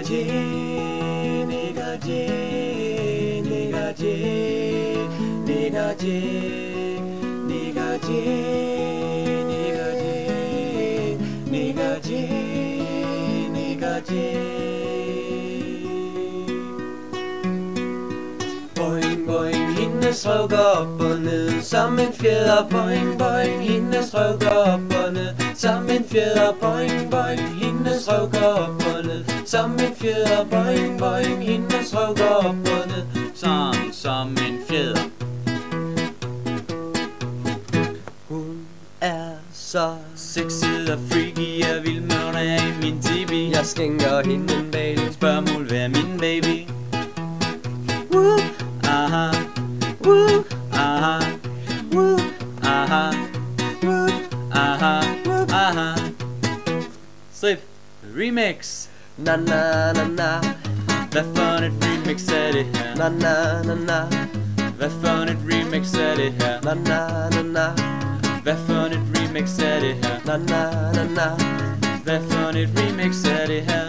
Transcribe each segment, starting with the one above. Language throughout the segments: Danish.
Boing, boing, hendes røv går op og ned som en fjeder. Boing, boing, hendes røv går op og ned som en fjeder. Boing, boing, hendes røv går op og ned som en fjeder. Boing, boing, hendes røv går op og ned som en fjeder. Hun er så sexet og freaky, jeg vil med hun er i min tv. Jeg skænker hende en baby, spørgsmål hvad er min baby. Woo, aha, woo, aha, woo, aha, woo, aha, aha. Strip remix. Na na na na. Hvad for et remix er det her? Na na na na. Hvad for et remix er det her? Na na na na. Hvad for et remix er det her? Na na na na. Hvad for et remix er det her?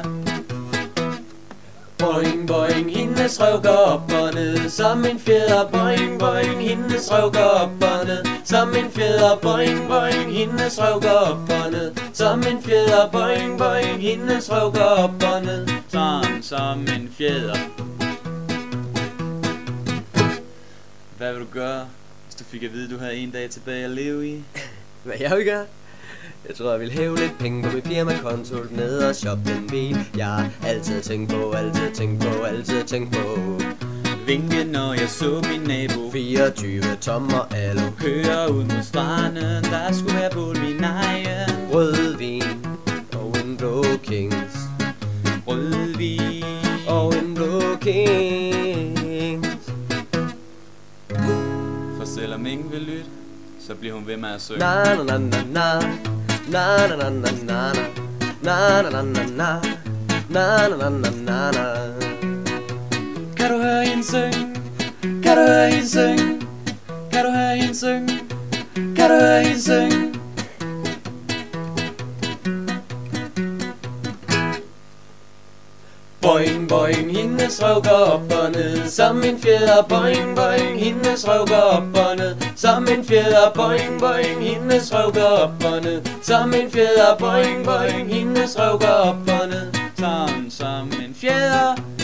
Boing, boing, hendes røv går op og ned som en fjeder. Boing, boing, hendes røv går op og ned som en fjeder. Boing, boing, hendes røv går op og ned som en fjeder. Boing, boing, hendes røv går op og ned som en fjeder. Hvad vil du gøre, hvis du fik at vide, at du havde en dag tilbage at leve i? Hvad jeg vil gøre? Jeg tror jeg vil hæve lidt penge på min firmakonto, ned og shoppe en bil. Jeg har altid tænkt på, altid tænkt på vinke når jeg så min nabo 24 tommer alu. Kører ud mod stranden, der skulle være på min egen. Rødvin og en blå kings. Rødvin og en blå kings. For selvom ingen vil lytte, så bliver hun ved med at synge. Na na na na na na na na na na na na na na na na na na. Kan du høre hende synge? Kan du høre hende synge? Kan du høre hende synge? Kan du høre hende synge? Boing, boing, hendes røv går op og ned som en fjeder. Boing, boing, hendes røv går op og ned som en fjeder. Boing, boing, hendes røv går op og ned som en fjeder. Boing, boing, hendes røv går op og ned som en fjeder.